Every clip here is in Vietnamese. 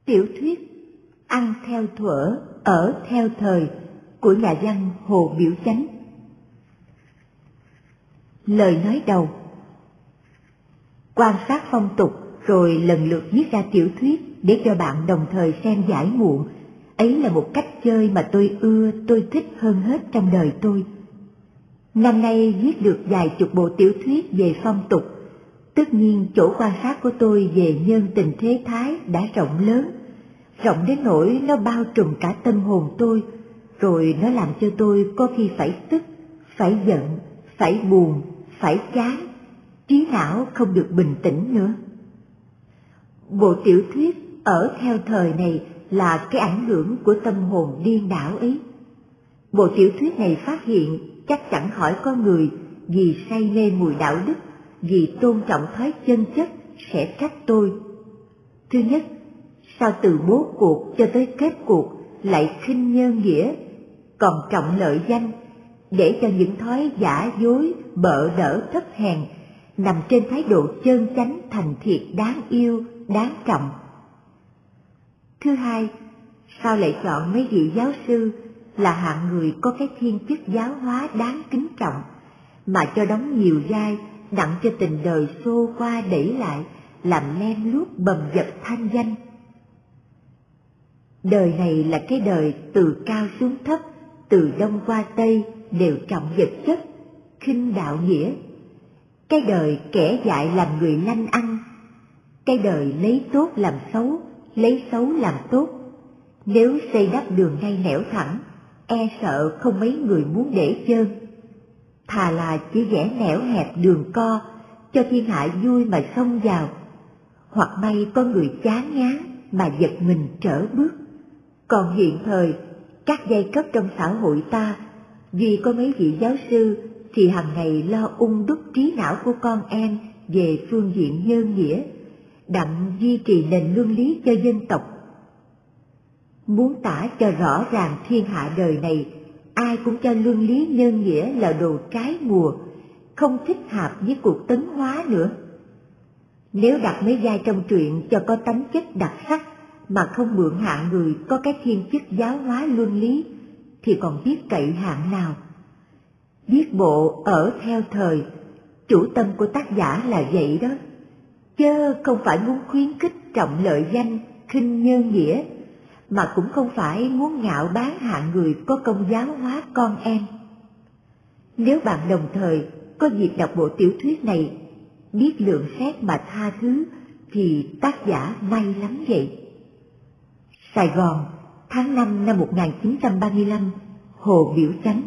Tiểu thuyết Ăn theo thuở, ở theo thời của nhà văn Hồ Biểu Chánh. Lời nói đầu. Quan sát phong tục rồi lần lượt viết ra tiểu thuyết để cho bạn đồng thời xem giải muộn. Ấy là một cách chơi mà tôi thích hơn hết trong đời tôi. Năm nay viết được vài chục bộ tiểu thuyết về phong tục. Tất nhiên chỗ quan sát của tôi về nhân tình thế thái đã rộng lớn, rộng đến nỗi nó bao trùm cả tâm hồn tôi, rồi nó làm cho tôi có khi phải tức, phải giận, phải buồn, phải chán, trí não không được bình tĩnh nữa. Bộ tiểu thuyết Ở theo thời này là cái ảnh hưởng của tâm hồn điên đảo ấy. Bộ tiểu thuyết này phát hiện chắc chẳng hỏi có người vì say mê mùi đạo đức, vì tôn trọng thói chân chất sẽ trách tôi. Thứ nhất, sao từ bố cuộc cho tới kết cuộc lại khinh nhân nghĩa, còn trọng lợi danh, để cho những thói giả dối, bợ đỡ thấp hèn nằm trên thái độ chân chánh thành thiệt đáng yêu, đáng trọng. Thứ hai, sao lại chọn mấy vị giáo sư là hạng người có cái thiên chức giáo hóa đáng kính trọng, mà cho đóng nhiều vai đặng cho tình đời xô qua đẩy lại, làm lem luốc bầm dập thanh danh. Đời này là cái đời từ cao xuống thấp, từ đông qua tây đều trọng vật chất, khinh đạo nghĩa. Cái đời kẻ dại làm người lanh ăn, cái đời lấy tốt làm xấu, lấy xấu làm tốt. Nếu xây đắp đường ngay nẻo thẳng, e sợ không mấy người muốn để chân. Thà là chỉ vẽ nẻo hẹp đường co, cho thiên hạ vui mà xông vào, hoặc may có người chán ngán mà giật mình trở bước. Còn hiện thời, các giai cấp trong xã hội ta, vì có mấy vị giáo sư thì hàng ngày lo đúc trí não của con em về phương diện nhân nghĩa, đặng duy trì nền luân lý cho dân tộc. Muốn tả cho rõ ràng thiên hạ đời này, ai cũng cho luân lý nhân nghĩa là đồ trái mùa, không thích hợp với cuộc tấn hóa nữa. Nếu đặt mấy vai trong truyện cho có tánh chất đặc sắc, mà không mượn hạng người có cái thiên chức giáo hóa luân lý, thì còn biết cậy hạng nào. Viết bộ Ở theo thời, chủ tâm của tác giả là vậy đó, chớ không phải muốn khuyến khích trọng lợi danh, khinh nhân nghĩa, mà cũng không phải muốn ngạo báng hạng người có công giáo hóa con em. Nếu bạn đồng thời có dịp đọc bộ tiểu thuyết này, biết lượng xét mà tha thứ, thì tác giả may lắm vậy. Sài Gòn, tháng 5 năm 1935, Hồ Biểu Chánh.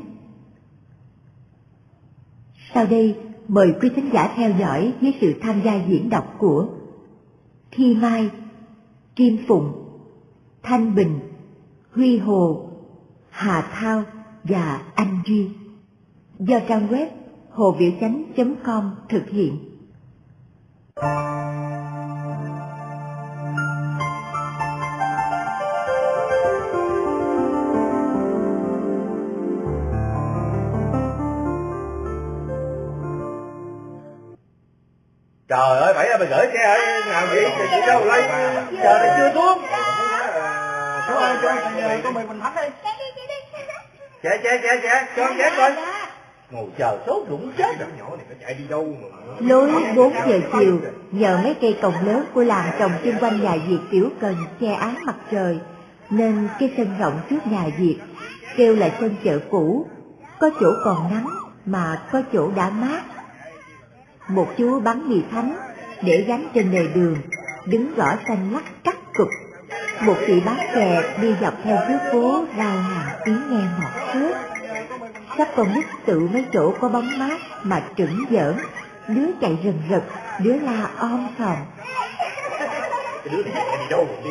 Sau đây, mời quý thính giả theo dõi với sự tham gia diễn đọc của Thi Mai, Kim Phụng, Thanh Bình, Huy Hồ, Hà Thao và Anh Duy, do trang web hobiểuchánh.com thực hiện. Trời ơi, Bảy ơi, mày gửi xe ơi, nào vậy, chị đâu lấy, chờ này chưa xuống. Chú ơi, cho mày mình thánh đi. Trẻ, cho anh ghé coi. Ngồi chờ số đụng chết. Đứa nhỏ này nó chạy đi đâu mà. Lối 4 giờ chiều, nhờ mấy cây cồng lớn của làng trồng chung quanh nhà Việt Tiểu Cần che án mặt trời, nên cái sân rộng trước nhà Việt kêu là sân chợ cũ, có chỗ còn nắng mà có chỗ đã mát. Một chú bắn mì thánh để gắn trên lề đường, đứng gõ xanh lắc cắt cục. Một chị bán chè đi dọc theo trước phố rao hàng tiếng nghe ngọt xớt. Sắp con nít tự mấy chỗ có bóng mát mà trửng giỡn, đứa chạy rần rật, đứa la om sòm. Đứa đi đâu rồi đi.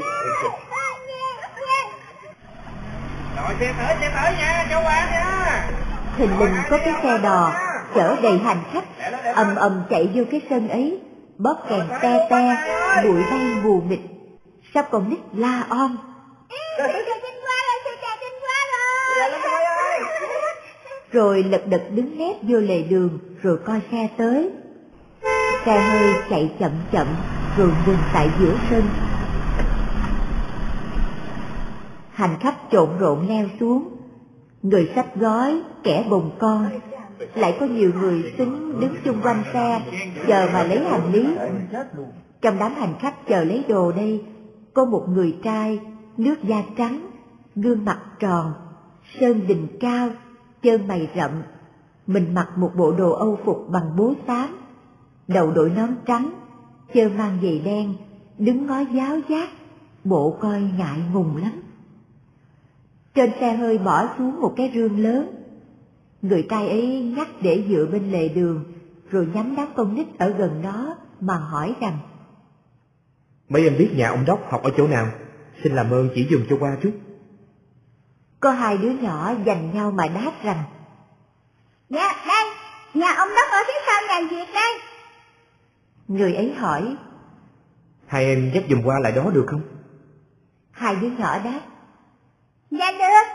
Rồi xe tới nha, cho qua nha. Thình lình có cái xe đò chở đầy hành khách ầm chạy vô cái sân ấy, bóp kèn te te, bụi bay mù mịt. Sắp con nít la om. Rồi lật đật đứng nép vô lề đường rồi coi xe tới. Xe hơi chạy chậm chậm rồi ngừng tại giữa sân. Hành khách trộn rộn leo xuống, người xách gói, kẻ bồng con, lại có nhiều người xúm đứng chung quanh xe chờ mà lấy hành lý. Trong đám hành khách chờ lấy đồ đây, có một người trai, nước da trắng, gương mặt tròn, sơn đỉnh cao, chân mày rậm. Mình mặc một bộ đồ Âu phục bằng bố xám, đầu đội nón trắng, chân mang giày đen, đứng ngó giáo giác, bộ coi ngại ngùng lắm. Trên xe hơi bỏ xuống một cái rương lớn. Người trai ấy nhắc để dựa bên lề đường, rồi nhắm đám con nít ở gần đó mà hỏi rằng: mấy em biết nhà ông Đốc học ở chỗ nào? Xin làm ơn chỉ dùm cho qua chút. Có hai đứa nhỏ giành nhau mà đáp rằng: dạ đây, nhà ông Đốc ở phía sau nhà Việt đây. Người ấy hỏi: hai em dắt dùm qua lại đó được không? Hai đứa nhỏ đáp: dạ được.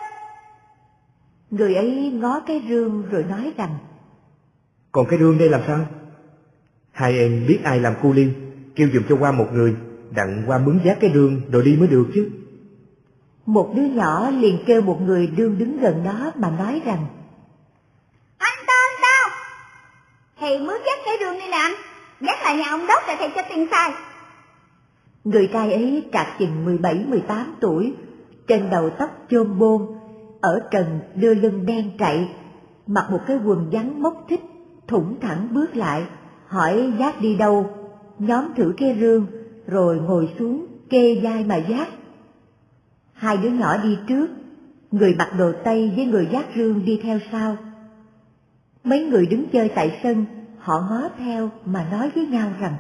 Người ấy ngó cái rương rồi nói rằng: còn cái rương đây làm sao? Hai em biết ai làm cu li, kêu dùm cho qua một người, đặng qua mướn vác cái rương rồi đi mới được chứ. Một đứa nhỏ liền kêu một người đương đứng gần đó mà nói rằng: Anh Tao, thầy mướn dắt cái rương đi nè anh, dắt lại nhà ông Đốc để thầy cho tiền xài. Người trai ấy trạc chừng 17-18 tuổi, trên đầu tóc chôm bôn, ở trần đưa lưng đen trạy, mặc một cái quần vắn móc thích, thủng thẳng bước lại, hỏi vác đi đâu, nhóm thử cái rương, rồi ngồi xuống kê vai mà vác. Hai đứa nhỏ đi trước, người mặc đồ Tây với người vác rương đi theo sau. Mấy người đứng chơi tại sân, họ ngó theo mà nói với nhau rằng: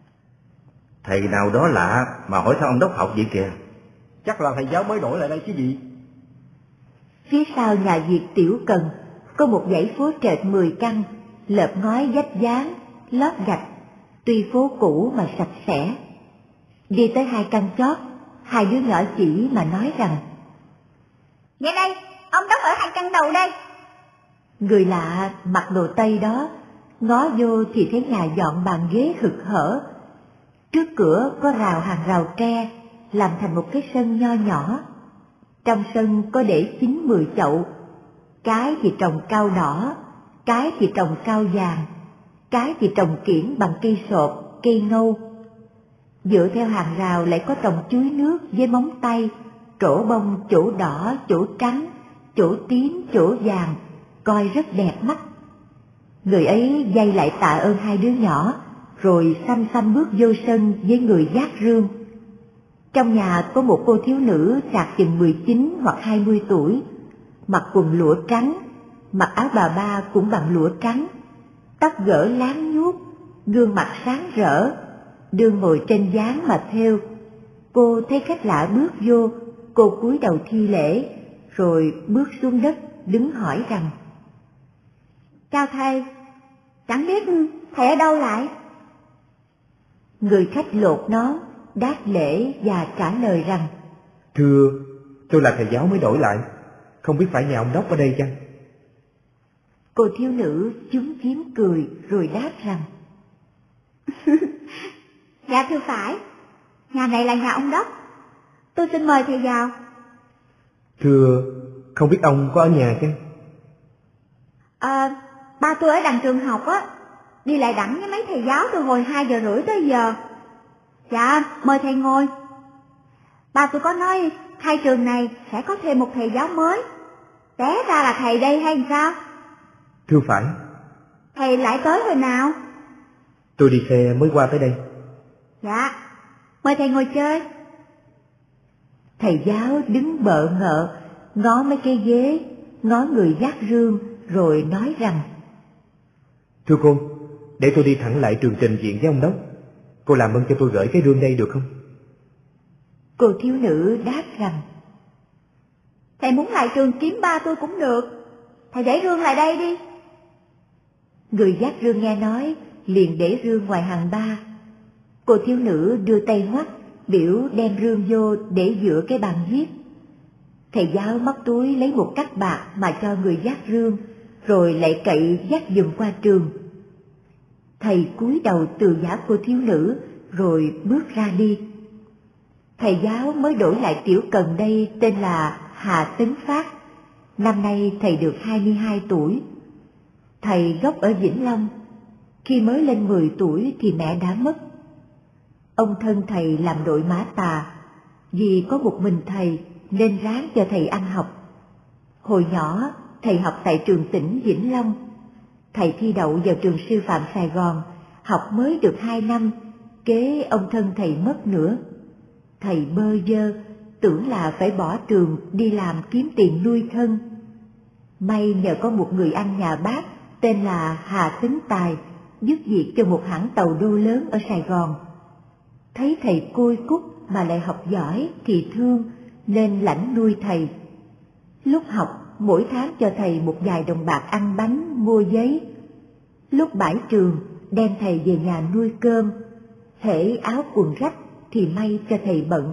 thầy nào đó lạ mà hỏi sao ông Đốc học vậy kìa. Chắc là thầy giáo mới đổi lại đây chứ gì. Phía sau nhà Việt Tiểu Cần có một dãy phố trệt 10 căn, lợp ngói vách dán, lót gạch, tuy phố cũ mà sạch sẽ. Đi tới hai căn chót, hai đứa nhỏ chỉ mà nói rằng: dạ đây, ông Đốc ở hai căn đầu đây. Người lạ mặc đồ Tây đó ngó vô thì thấy nhà dọn bàn ghế hực hở. Trước cửa có rào hàng rào tre, làm thành một cái sân nho nhỏ. Trong sân có để 9-10 chậu, cái thì trồng cao đỏ, cái thì trồng cao vàng, cái thì trồng kiểng bằng cây sột, cây ngâu. Dựa theo hàng rào lại có trồng chuối nước với móng tay, trổ bông chỗ đỏ, chỗ trắng, chỗ tím, chỗ vàng, coi rất đẹp mắt. Người ấy vây lại tạ ơn hai đứa nhỏ, rồi xăm xăm bước vô sân với người vác rương. Trong nhà có một cô thiếu nữ trạc chừng 19 hoặc 20 tuổi, mặc quần lụa trắng, mặc áo bà ba cũng bằng lụa trắng, tóc gỡ láng nhuốc, gương mặt sáng rỡ, đương ngồi trên ván mà thêu. Cô thấy khách lạ bước vô, cô cúi đầu thi lễ, rồi bước xuống đất đứng hỏi rằng: chào thầy, chẳng biết thầy ở đâu lại? Người khách lột nón, đáp lễ và trả lời rằng: thưa, tôi là thầy giáo mới đổi lại, không biết phải nhà ông Đốc ở đây chăng? Cô thiếu nữ chúm chím cười rồi đáp rằng: dạ thưa phải, nhà này là nhà ông Đốc, tôi xin mời thầy vào. Thưa, không biết ông có ở nhà chăng? Ba tôi ở đằng trường học á, đi lại đẳng với mấy thầy giáo từ hồi 2 giờ rưỡi tới giờ. Dạ, mời thầy ngồi. Ba tôi có nói khai trường này sẽ có thêm một thầy giáo mới, té ra là thầy đây hay sao? Thưa phải. Thầy lại tới hồi nào? Tôi đi xe mới qua tới đây. Dạ, mời thầy ngồi chơi. Thầy giáo đứng bợ ngợ, ngó mấy cái ghế, ngó người vác rương, rồi nói rằng: thưa cô, để tôi đi thẳng lại trường trình diện với ông Đốc. Cô làm ơn cho tôi gửi cái rương đây được không? Cô thiếu nữ đáp rằng: thầy muốn lại trường kiếm ba tôi cũng được, thầy để rương lại đây đi. Người vác rương nghe nói, liền để rương ngoài hàng ba. Cô thiếu nữ đưa tay ngoắt, biểu đem rương vô để dựa cái bàn viết. Thầy giáo móc túi lấy một cắc bạc mà cho người vác rương, rồi lại cậy dắt giùm qua trường. Thầy cúi đầu từ giả cô thiếu nữ, rồi bước ra đi. Thầy giáo mới đổi lại Tiểu Cần đây tên là Hà Tấn Phát. Năm nay thầy được 22 tuổi. Thầy gốc ở Vĩnh Long. Khi mới lên 10 tuổi thì mẹ đã mất. Ông thân thầy làm đội mã tà. Vì có một mình thầy nên ráng cho thầy ăn học. Hồi nhỏ thầy học tại trường tỉnh Vĩnh Long. Thầy thi đậu vào trường sư phạm Sài Gòn, học mới được 2 năm, kế ông thân thầy mất nữa. Thầy bơ vơ, tưởng là phải bỏ trường đi làm kiếm tiền nuôi thân. May nhờ có một người anh nhà bác tên là Hà Tấn Tài giúp việc cho một hãng tàu đô lớn ở Sài Gòn. Thấy thầy côi cút mà lại học giỏi thì thương nên lãnh nuôi thầy. Lúc học mỗi tháng cho thầy một vài đồng bạc ăn bánh mua giấy. Lúc bãi trường đem thầy về nhà nuôi cơm. Hễ áo quần rách thì may cho thầy bận.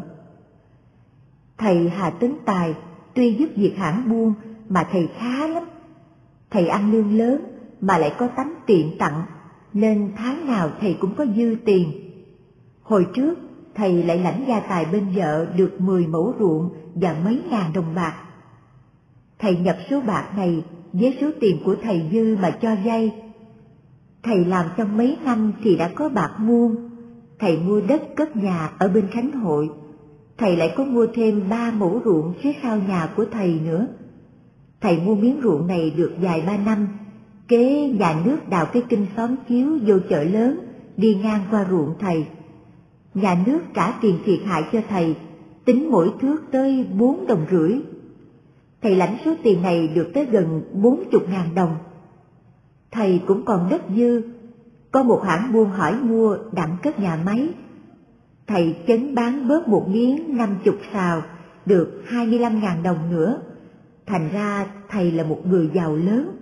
Thầy Hà Tấn Tài tuy giúp việc hãng buôn mà thầy khá lắm. Thầy ăn lương lớn mà lại có tánh tiện tặng, nên tháng nào thầy cũng có dư tiền. Hồi trước thầy lại lãnh gia tài bên vợ được 10 mẫu ruộng và mấy ngàn đồng bạc. Thầy nhập số bạc này với số tiền của thầy dư mà cho vay. Thầy làm trong mấy năm thì đã có bạc muôn. Thầy mua đất cất nhà ở bên Khánh Hội. Thầy lại có mua thêm 3 mẫu ruộng phía sau nhà của thầy nữa. Thầy mua miếng ruộng này được vài 3 năm, kế nhà nước đào cái kinh xóm chiếu vô chợ lớn, đi ngang qua ruộng thầy. Nhà nước trả tiền thiệt hại cho thầy, tính mỗi thước tới 4,5 đồng. Thầy lãnh số tiền này được tới gần 40.000 đồng. Thầy cũng còn đất dư, có một hãng buôn hỏi mua đặng cất nhà máy. Thầy chấn bán bớt một miếng 50 sào, được 25.000 đồng nữa. Thành ra thầy là một người giàu lớn.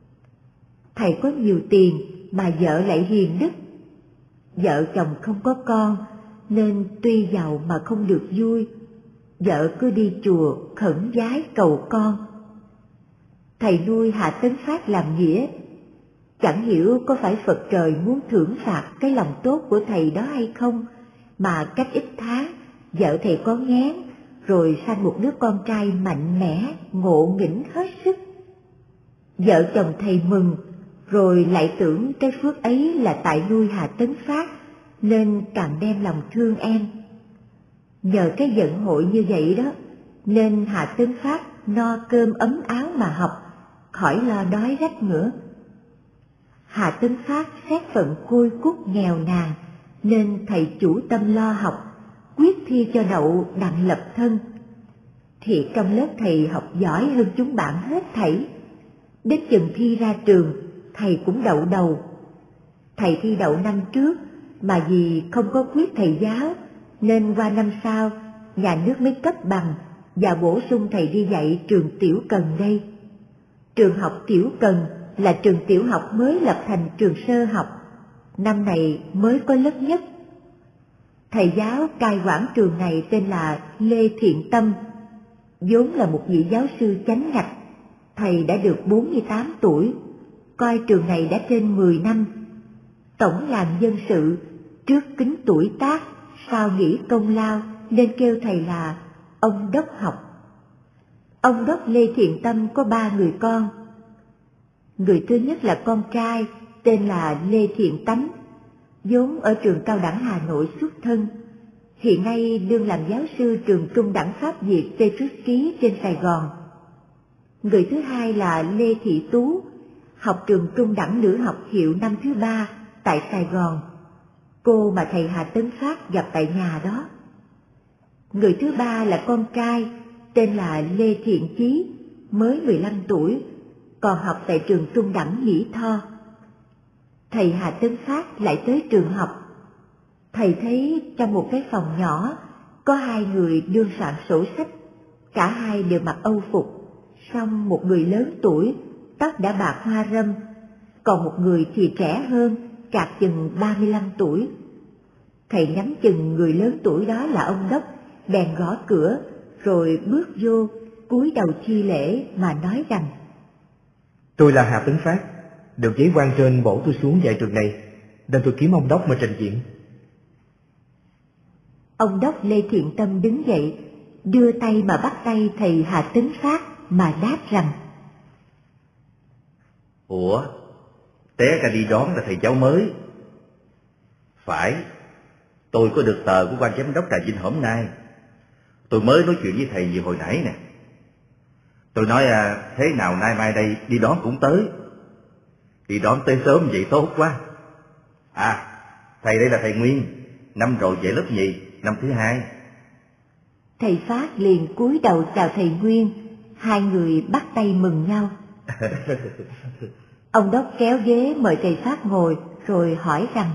Thầy có nhiều tiền mà vợ lại hiền đức. Vợ chồng không có con nên tuy giàu mà không được vui. Vợ cứ đi chùa khẩn vái cầu con. Thầy nuôi Hà Tấn Phát làm nghĩa. Chẳng hiểu có phải Phật trời muốn thưởng phạt cái lòng tốt của thầy đó hay không, mà cách ít tháng vợ thầy có nghén, rồi sanh một đứa con trai mạnh mẽ, ngộ nghĩnh hết sức. Vợ chồng thầy mừng, rồi lại tưởng cái phước ấy là tại nuôi Hà Tấn Phát, nên càng đem lòng thương em. Nhờ cái vận hội như vậy đó, nên Hà Tấn Phát no cơm ấm áo mà học, khỏi lo đói rách nữa. Hà Tấn Phát xét phận côi cút nghèo nàn, nên thầy chủ tâm lo học, quyết thi cho đậu đặng lập thân. Thì trong lớp thầy học giỏi hơn chúng bạn hết thảy. Đến chừng thi ra trường, thầy cũng đậu đầu. Thầy thi đậu năm trước, mà vì không có quyết thầy giáo, nên qua năm sau, nhà nước mới cấp bằng và bổ sung thầy đi dạy trường Tiểu Cần đây. Trường học Tiểu Cần là trường tiểu học mới lập thành trường sơ học, năm này mới có lớp nhất. Thầy giáo cai quản trường này tên là Lê Thiện Tâm, vốn là một vị giáo sư chánh ngạch. Thầy đã được 48 tuổi, coi trường này đã trên 10 năm. Tổng làm dân sự, trước kính tuổi tác, sau nghĩ công lao, nên kêu thầy là ông Đốc học. Ông Đốc Lê Thiện Tâm có 3 người con. Người thứ nhất là con trai, tên là Lê Thiện Tánh, vốn ở trường cao đẳng Hà Nội xuất thân, hiện nay đương làm giáo sư trường trung đẳng Pháp Việt Petruski trên Sài Gòn. Người thứ hai là Lê Thị Tú, học trường trung đẳng nữ học hiệu năm thứ 3 tại Sài Gòn, cô mà thầy Hà Tấn Phát gặp tại nhà đó. Người thứ ba là con trai, tên là Lê Thiện Chí, mới 15 tuổi, còn học tại trường trung đẳng Mỹ Tho. Thầy Hà Tấn Phát lại tới trường học. Thầy thấy trong một cái phòng nhỏ có 2 người đương soạn sổ sách, cả hai đều mặc âu phục, song một người lớn tuổi, tóc đã bạc hoa râm, còn một người thì trẻ hơn, cạc chừng 35 tuổi. Thầy nhắm chừng người lớn tuổi đó là ông Đốc, bèn gõ cửa, rồi bước vô, cúi đầu chi lễ mà nói rằng: Tôi là Hà Tấn Phát, được giấy quan trên bổ tôi xuống dạy trường này, nên tôi kiếm ông Đốc mà trình diện. Ông Đốc Lê Thiện Tâm đứng dậy, đưa tay mà bắt tay thầy Hà Tấn Phát mà đáp rằng: Ủa, té ra đi đón là thầy giáo mới. Phải, tôi có được tờ của quan giám đốc Trà Vinh hôm nay. Tôi mới nói chuyện với thầy gì hồi nãy nè. Tôi nói thế nào nay mai đây đi đón cũng tới. Đi đón tới sớm vậy tốt quá. Thầy đây là thầy Nguyên, năm rồi dạy lớp nhì, năm thứ 2. Thầy Phát liền cúi đầu chào thầy Nguyên, hai người bắt tay mừng nhau. Ông Đốc kéo ghế mời thầy Phát ngồi rồi hỏi rằng: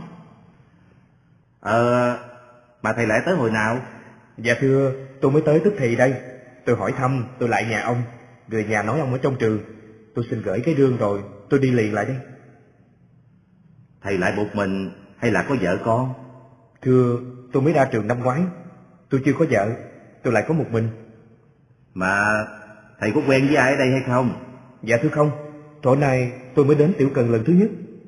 mà thầy lại tới hồi nào? Dạ thưa, tôi mới tới tức thì đây. Tôi hỏi thăm, tôi lại nhà ông. Người nhà nói ông ở trong trường. Tôi xin gửi cái rương rồi, tôi đi liền lại đây. Thầy lại một mình hay là có vợ con? Thưa, tôi mới ra trường năm ngoái. Tôi chưa có vợ, tôi lại có một mình. Mà thầy có quen với ai ở đây hay không? Dạ thưa không, tối nay tôi mới đến Tiểu Cần lần thứ nhất.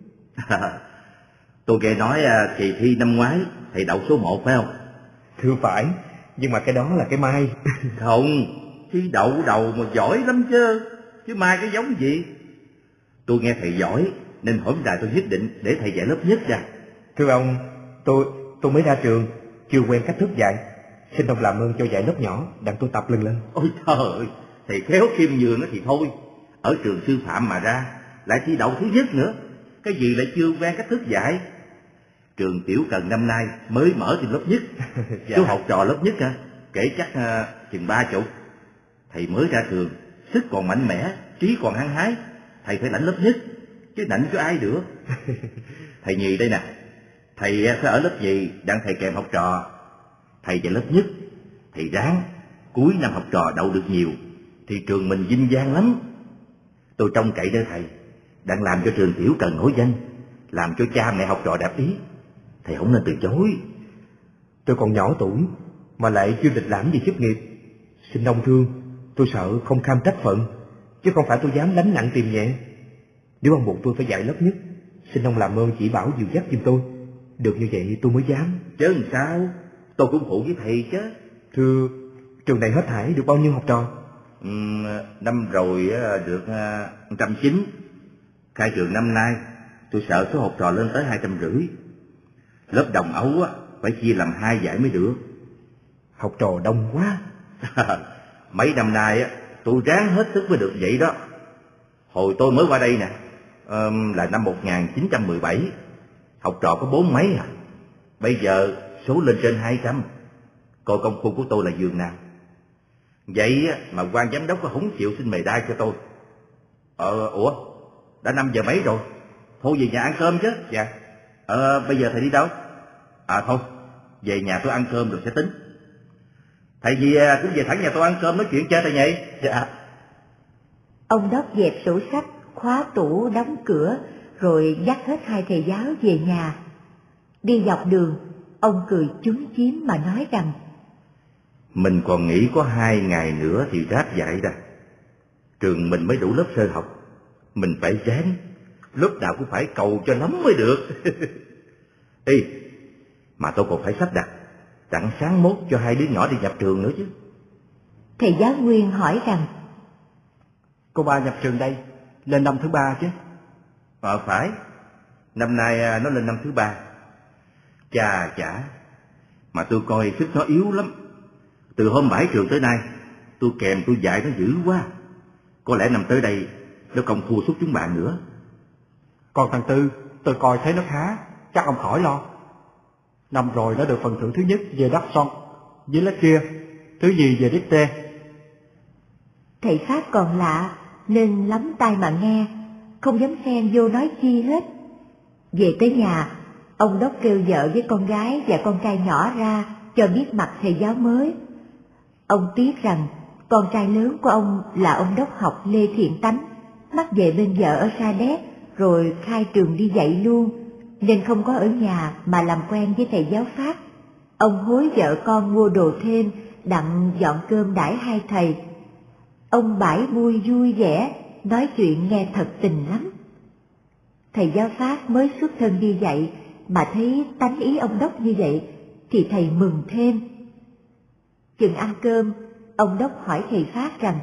Tôi nghe nói kỳ thi năm ngoái thầy đậu số 1 phải không? Thưa phải, nhưng mà cái đó là cái mai. Không, thi đậu đầu mà giỏi lắm chứ mai cái giống gì. Tôi nghe thầy giỏi nên hôm nay tôi quyết định để thầy dạy lớp nhất ra. Thưa ông, tôi mới ra trường, chưa quen cách thức dạy. Xin ông làm ơn cho dạy lớp nhỏ, đặng tôi tập lần lên. Ôi trời ơi, thầy khéo khiêm nhường thì thôi. Ở trường sư phạm mà ra, lại thi đậu thứ nhất nữa. Cái gì lại chưa quen cách thức dạy. Trường Tiểu Cần năm nay mới mở thêm lớp nhất. Số học trò lớp nhất kể chắc chừng 30. Thầy mới ra trường, sức còn mạnh mẽ, trí còn hăng hái. Thầy phải lãnh lớp nhất, chứ lãnh cho ai được. Thầy nhì đây nè, thầy sẽ ở lớp nhì đặng thầy kèm học trò. Thầy dạy lớp nhất, thầy ráng cuối năm học trò đậu được nhiều thì trường mình vinh vang lắm. Tôi trông cậy nơi thầy đặng làm cho trường Tiểu Cần nổi danh, làm cho cha mẹ học trò đạp ý. Thầy không nên từ chối. Tôi còn nhỏ tuổi mà lại chưa lịch lãm gì chức nghiệp. Xin ông thương, tôi sợ không kham trách phận, chứ không phải tôi dám đánh nặng tìm nhẹ. Nếu ông buộc tôi phải dạy lớp nhất, xin ông làm ơn chỉ bảo dìu dắt giùm tôi. Được như vậy tôi mới dám. Chứ làm sao, tôi cũng phụ với thầy chứ. Thưa, trường này hết thảy được bao nhiêu học trò? Năm rồi được 190. Khai trường năm nay tôi sợ số học trò lên tới 250. Lớp đồng ấu phải chia làm 2 giải mới được. Học trò đông quá. Mấy năm nay tôi ráng hết sức mới được vậy đó. Hồi tôi mới qua đây nè, là năm 1917, học trò có 40 mấy à. Bây giờ số lên trên 200. Coi công phu của tôi là giường nào. Vậy mà quan giám đốc không chịu xin mề đai cho tôi. Ủa, đã 5 giờ mấy rồi, thôi về nhà ăn cơm chứ. Dạ. Bây giờ thầy đi đâu? Thôi, về nhà tôi ăn cơm rồi sẽ tính. Thầy gì cũng về thẳng nhà tôi ăn cơm nói chuyện chơi thầy nhỉ? Dạ. Ông Đốc dẹp sổ sách, khóa tủ, đóng cửa, rồi dắt hết hai thầy giáo về nhà. Đi dọc đường, ông cười chúm chím mà nói rằng: Mình còn nghĩ có 2 ngày nữa thì ráp dạy ra. Trường mình mới đủ lớp sơ học, mình phải ráng, lớp nào cũng phải cầu cho lắm mới được. Mà tôi còn phải sắp đặt đặng sáng mốt cho 2 đứa nhỏ đi nhập trường nữa chứ. Thầy giáo Nguyên hỏi rằng: Cô ba nhập trường đây, lên năm thứ 3 chứ? Phải, năm nay nó lên năm thứ 3. Chà, mà tôi coi sức nó yếu lắm. Từ hôm bãi trường tới nay, tôi kèm tôi dạy nó dữ quá. Có lẽ năm tới đây nó không thua sút chúng bạn nữa. Còn thằng Tư, tôi coi thấy nó khá, chắc ông khỏi lo. Năm rồi nó được phần thưởng thứ nhất về đắp son, với lớp kia, thứ gì về đít tê. Thầy Pháp còn lạ nên lắm tai mà nghe, không dám xen vô nói chi hết. Về tới nhà, ông Đốc kêu vợ với con gái và con trai nhỏ ra cho biết mặt thầy giáo mới. Ông tiếc rằng con trai lớn của ông là ông Đốc học Lê Thiện Tánh, mắc về bên vợ ở Sa Đéc rồi khai trường đi dạy luôn, nên không có ở nhà mà làm quen với thầy giáo Pháp. Ông hối vợ con mua đồ thêm đặng dọn cơm đãi hai thầy. Ông bãi vui vui vẻ, nói chuyện nghe thật tình lắm. Thầy giáo Pháp mới xuất thân đi dạy mà thấy tánh ý ông Đốc như vậy thì thầy mừng thêm. Chừng ăn cơm, ông Đốc hỏi thầy Phát rằng: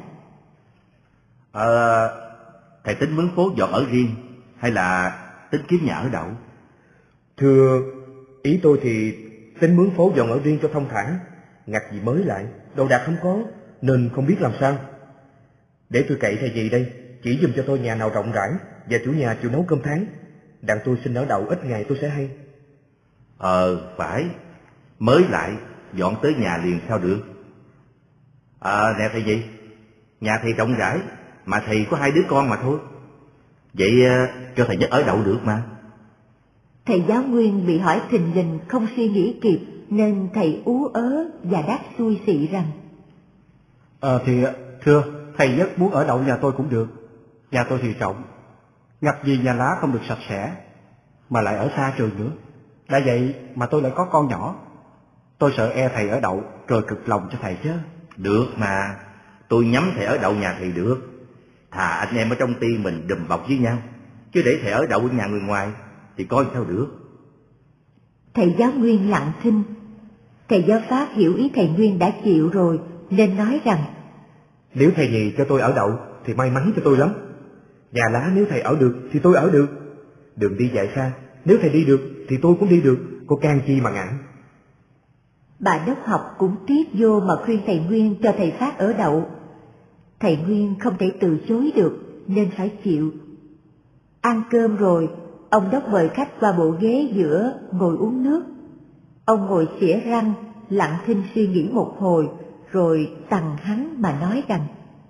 Thầy tính mướn phố dọn ở riêng hay là tính kiếm nhà ở đậu? Thưa, ý tôi thì tính mướn phố dọn ở riêng cho thông thả, ngặt gì mới lại, đồ đạc không có, nên không biết làm sao. Để tôi cậy thầy gì đây, chỉ giùm cho tôi nhà nào rộng rãi và chủ nhà chịu nấu cơm tháng, đặng tôi xin ở đậu ít ngày tôi sẽ hay. Phải, mới lại, dọn tới nhà liền sao được. Nè thầy gì, nhà thầy rộng rãi, mà thầy có 2 đứa con mà thôi. Vậy cho thầy Nhất ở đậu được mà. Thầy giáo Nguyên bị hỏi thình lình không suy nghĩ kịp, nên thầy ú ớ và đáp xui xị rằng: Thì thưa, thầy Nhất muốn ở đậu nhà tôi cũng được. Nhà tôi thì rộng, ngặt gì nhà lá không được sạch sẽ, mà lại ở xa trường nữa. Đã vậy mà tôi lại có con nhỏ, tôi sợ thầy ở đậu rồi cực lòng cho thầy chứ. Được mà, tôi nhắm thầy ở đậu nhà thầy được. Thà anh em ở trong ty mình đùm bọc với nhau, chứ để thầy ở đậu ở nhà người ngoài thì coi sao được. Thầy giáo Nguyên lặng thinh. Thầy giáo Phát hiểu ý thầy Nguyên đã chịu rồi, nên nói rằng: Nếu thầy nhì cho tôi ở đậu thì may mắn cho tôi lắm. Nhà lá nếu thầy ở được thì tôi ở được. Đường đi dài xa, nếu thầy đi được thì tôi cũng đi được, có can chi mà ngại. Bà Đốc học cũng tiếp vô mà khuyên thầy Nguyên cho thầy Phát ở đậu. Thầy Nguyên không thể từ chối được nên phải chịu. Ăn cơm rồi, ông Đốc mời khách qua bộ ghế giữa ngồi uống nước. Ông ngồi xỉa răng, lặng thinh suy nghĩ một hồi, rồi tằng hắn mà nói rằng: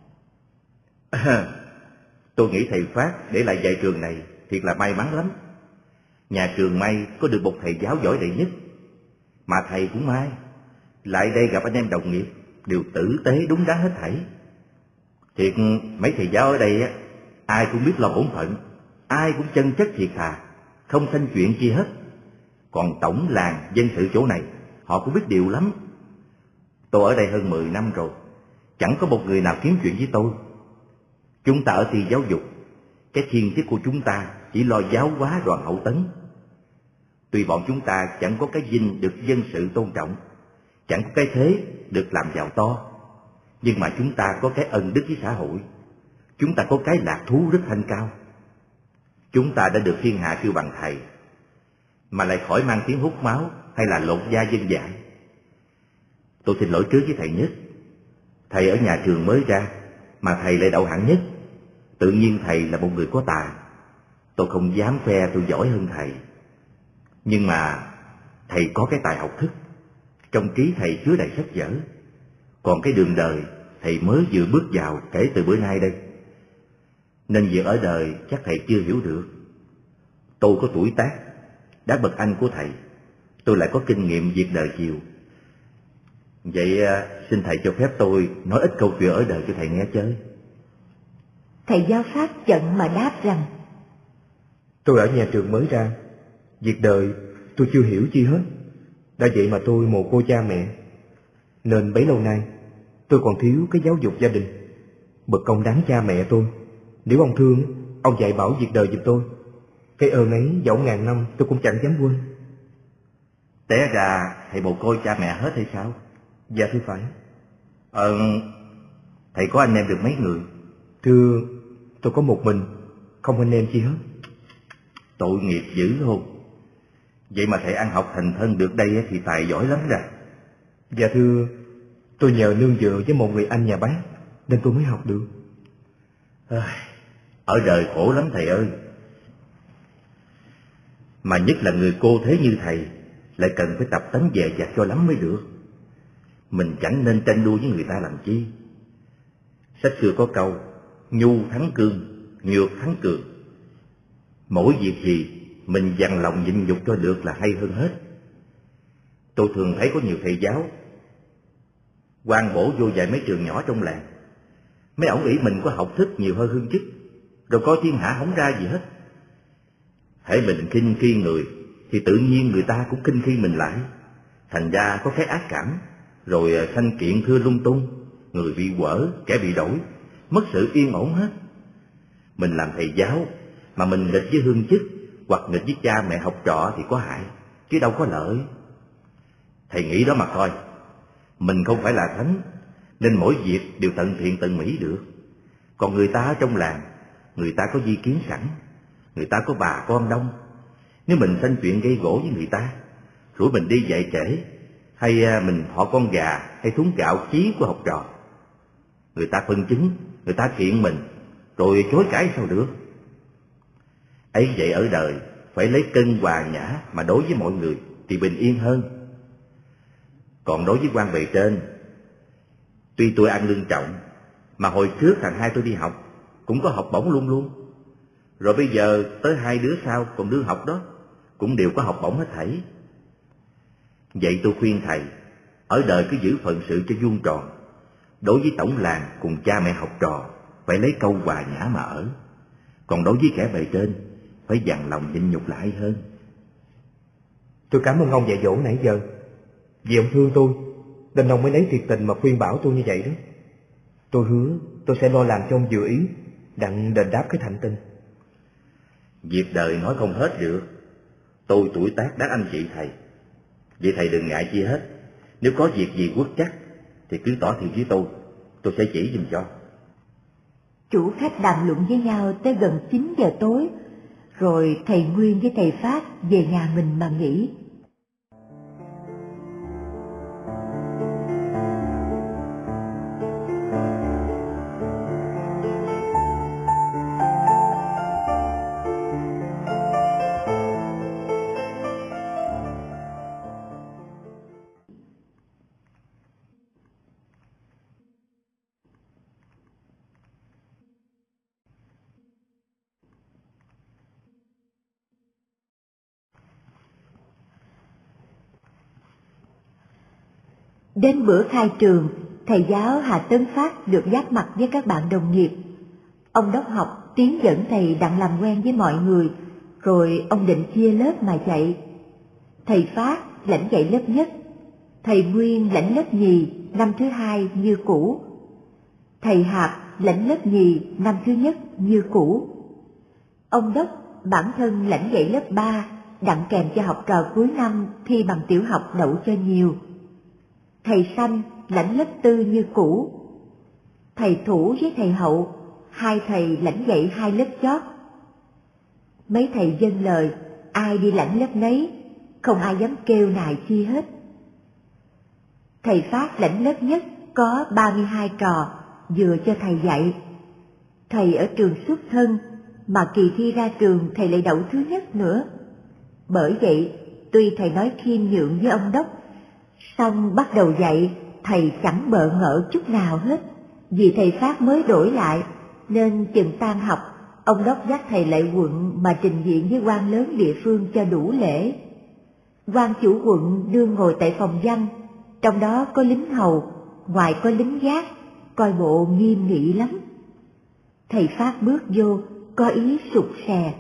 Tôi nghĩ thầy Phát để lại dạy trường này thiệt là may mắn lắm. Nhà trường may có được một thầy giáo giỏi đệ nhất, mà thầy cũng may lại đây gặp anh em đồng nghiệp đều tử tế đúng đắn hết thảy. Thiệt mấy thầy giáo ở đây á, ai cũng biết lo bổn phận, ai cũng chân chất thiệt thà, không thanh chuyện chi hết. Còn tổng làng dân sự chỗ này họ cũng biết điều lắm. Tôi ở đây hơn 10 năm rồi, chẳng có một người nào kiếm chuyện với tôi. Chúng ta ở ty giáo dục, cái thiên chức của chúng ta chỉ lo giáo hóa đoàn hậu tấn. Tuy bọn chúng ta chẳng có cái vinh được dân sự tôn trọng, chẳng có cái thế được làm giàu to, nhưng mà chúng ta có cái ân đức với xã hội. Chúng ta có cái lạc thú rất thanh cao. Chúng ta đã được thiên hạ kêu bằng thầy, mà lại khỏi mang tiếng hút máu hay là lột da dân dại. Tôi xin lỗi trước với thầy Nhất. Thầy ở nhà trường mới ra, mà thầy lại đậu hạng nhất. Tự nhiên thầy là một người có tài. Tôi không dám khoe tôi giỏi hơn thầy. Nhưng mà thầy có cái tài học thức. Trong trí thầy chứa đầy sách vở. Còn cái đường đời thầy mới vừa bước vào kể từ bữa nay đây. Nên việc ở đời chắc thầy chưa hiểu được. Tôi có tuổi tác, đã bậc anh của thầy. Tôi lại có kinh nghiệm việc đời chiều. Vậy xin thầy cho phép tôi nói ít câu chuyện ở đời cho thầy nghe chơi. Thầy giáo Phát giận mà đáp rằng: Tôi ở nhà trường mới ra, việc đời tôi chưa hiểu chi hết. Đã vậy mà tôi mồ côi cha mẹ, nên bấy lâu nay tôi còn thiếu cái giáo dục gia đình. Bậc công đáng cha mẹ tôi, nếu ông thương, ông dạy bảo việc đời giùm tôi. Cái ơn ấy dẫu ngàn năm tôi cũng chẳng dám quên. Té ra thầy mồ côi cha mẹ hết hay sao? Dạ thưa phải. Thầy có anh em được mấy người? Thưa, tôi có một mình, không anh em chi hết. Tội nghiệp dữ không? Vậy mà thầy ăn học thành thân được đây thì tài giỏi lắm ra. Dạ thưa, tôi nhờ nương dựa với một người anh nhà bác nên tôi mới học được. Ở đời khổ lắm thầy ơi. Mà nhất là người cô thế như thầy lại cần phải tập tánh dè dặt cho lắm mới được. Mình chẳng nên tranh đua với người ta làm chi. Sách xưa có câu nhu thắng cương, nhược thắng cường. Mỗi việc gì mình dằn lòng nhịn nhục cho được là hay hơn hết. Tôi thường thấy có nhiều thầy giáo quan bổ vô dạy mấy trường nhỏ trong làng. Mấy ổng nghĩ mình có học thức nhiều hơn hương chức, rồi coi thiên hạ không ra gì hết. Hễ mình khinh khi người thì tự nhiên người ta cũng khinh khi mình lại. Thành ra có cái ác cảm, rồi sanh kiện thưa lung tung, người bị quở, kẻ bị đổi, mất sự yên ổn hết. Mình làm thầy giáo mà mình nghịch với hương chức hoặc nghịch với cha mẹ học trò thì có hại, chứ đâu có lợi. Thầy nghĩ đó mà coi. Mình không phải là thánh, nên mỗi việc đều tận thiện tận mỹ được. Còn người ta ở trong làng, người ta có di kiến sẵn, người ta có bà con đông. Nếu mình sanh chuyện gây gổ với người ta, rồi mình đi dạy trễ, hay mình họ con gà hay thúng gạo chí của học trò, người ta phân chứng, người ta kiện mình, rồi chối cãi sao được. Ấy vậy ở đời phải lấy cân hòa nhã mà đối với mọi người thì bình yên hơn. Còn đối với quan bề trên, tuy tôi ăn lương trọng, mà hồi trước thằng hai tôi đi học cũng có học bổng luôn luôn. Rồi bây giờ tới 2 đứa sau còn đứa học đó cũng đều có học bổng hết thảy. Vậy tôi khuyên thầy, ở đời cứ giữ phận sự cho vuông tròn. Đối với tổng làng cùng cha mẹ học trò, phải lấy câu hòa nhã mà ở. Còn đối với kẻ bề trên, phải dằn lòng nhịn nhục lại hơn. Tôi cảm ơn ông dạy dỗ nãy giờ. Vì ông thương tôi, nên ông mới lấy thiệt tình mà khuyên bảo tôi như vậy đó. Tôi hứa tôi sẽ lo làm cho ông vừa ý, đặng đền đáp cái thành tình. Việc đời nói không hết được. Tôi tuổi tác đắc anh chị thầy, vậy thầy đừng ngại chi hết. Nếu có việc gì quất chắc thì cứ tỏ thiệt với tôi sẽ chỉ giùm cho. Chủ khách đàm luận với nhau tới gần 9 giờ tối, rồi thầy Nguyên với thầy Phát về nhà mình mà nghỉ. Đến bữa khai trường, thầy giáo Hà Tấn Phát được giáp mặt với các bạn đồng nghiệp. Ông đốc học tiến dẫn thầy đặng làm quen với mọi người, rồi ông định chia lớp mà dạy. Thầy Phát lãnh dạy lớp nhất, thầy Nguyên lãnh lớp nhì năm thứ 2 như cũ, thầy Hạp lãnh lớp nhì năm thứ nhất như cũ. Ông đốc bản thân lãnh dạy lớp 3, đặng kèm cho học trò cuối năm thi bằng tiểu học đậu cho nhiều. Thầy Sanh lãnh lớp 4 như cũ. Thầy Thủ với thầy Hậu, 2 thầy lãnh dạy 2 lớp chót. Mấy thầy dâng lời, ai đi lãnh lớp nấy, không ai dám kêu nài chi hết. Thầy Phát lãnh lớp nhất có 32 trò, vừa cho thầy dạy. Thầy ở trường xuất thân, mà kỳ thi ra trường thầy lại đậu thứ nhất nữa. Bởi vậy, tuy thầy nói khiêm nhượng với ông đốc, xong bắt đầu dạy, thầy chẳng bợ ngỡ chút nào hết. Vì thầy Phát mới đổi lại, nên chừng tan học, ông đốc dắt thầy lại quận mà trình diện với quan lớn địa phương cho đủ lễ. Quan chủ quận đương ngồi tại phòng văn, trong đó có lính hầu, ngoài có lính gác, coi bộ nghiêm nghị lắm. Thầy Phát bước vô, có ý sụt sè.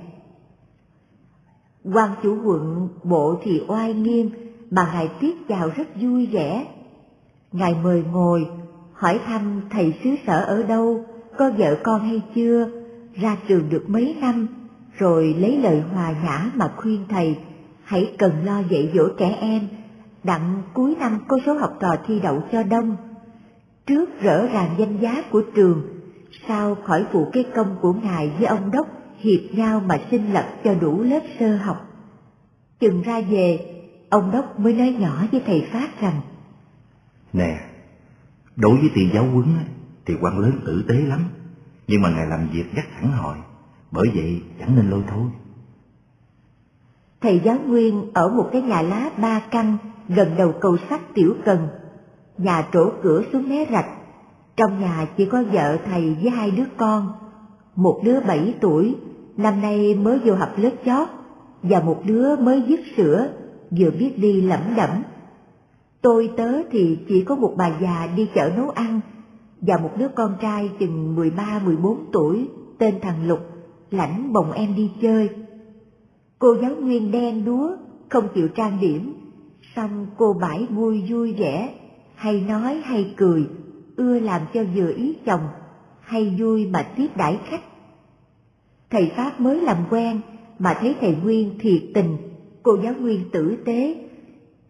Quan chủ quận bộ thì oai nghiêm, mà ngài tiếp chào rất vui vẻ. Ngài mời ngồi, hỏi thăm thầy xứ sở ở đâu, có vợ con hay chưa, ra trường được mấy năm, rồi lấy lời hòa nhã mà khuyên thầy hãy cần lo dạy dỗ trẻ em, đặng cuối năm có số học trò thi đậu cho đông. Trước rỡ ràng danh giá của trường, sau khỏi phụ cái công của ngài với ông đốc hiệp nhau mà sinh lập cho đủ lớp sơ học. Chừng ra về, ông đốc mới nói nhỏ với thầy Phát rằng: Nè, đối với tiền giáo huấn thì quan lớn tử tế lắm, nhưng mà ngài làm việc rất thẳng hồi, bởi vậy chẳng nên lôi thôi. Thầy giáo Nguyên ở một cái nhà lá 3 căn gần đầu cầu sắt Tiểu Cần, nhà trổ cửa xuống mé rạch. Trong nhà chỉ có vợ thầy với 2 đứa con, một đứa 7 tuổi, năm nay mới vô học lớp chót, và một đứa mới dứt sữa, vừa biết đi lẩm đẩm. Tôi tớ thì chỉ có một bà già đi chợ nấu ăn, và một đứa con trai chừng 13-14 tuổi, tên thằng Lục, lãnh bồng em đi chơi. Cô giáo Nguyên đen đúa, không chịu trang điểm, xong cô bãi vui vui vẻ, hay nói hay cười, ưa làm cho vừa ý chồng, hay vui mà tiếp đãi khách. Thầy Pháp mới làm quen, mà thấy thầy Nguyên thiệt tình, cô giáo Nguyên tử tế,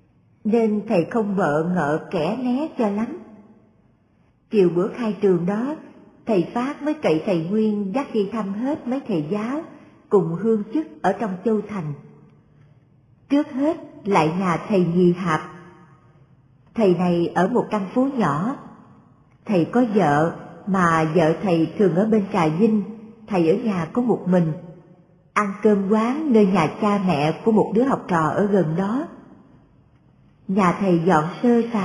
nên thầy không vợ ngợ kẻ né cho lắm. Chiều bữa khai trường đó, thầy Phát mới cậy thầy Nguyên dắt đi thăm hết mấy thầy giáo cùng hương chức ở trong Châu Thành. Trước hết lại nhà thầy Nhì Hạp. Thầy này ở một căn phố nhỏ. Thầy có vợ, mà vợ thầy thường ở bên Trà Vinh, thầy ở nhà có một mình. Ăn cơm quán nơi nhà cha mẹ của một đứa học trò ở gần đó. Nhà thầy dọn sơ sài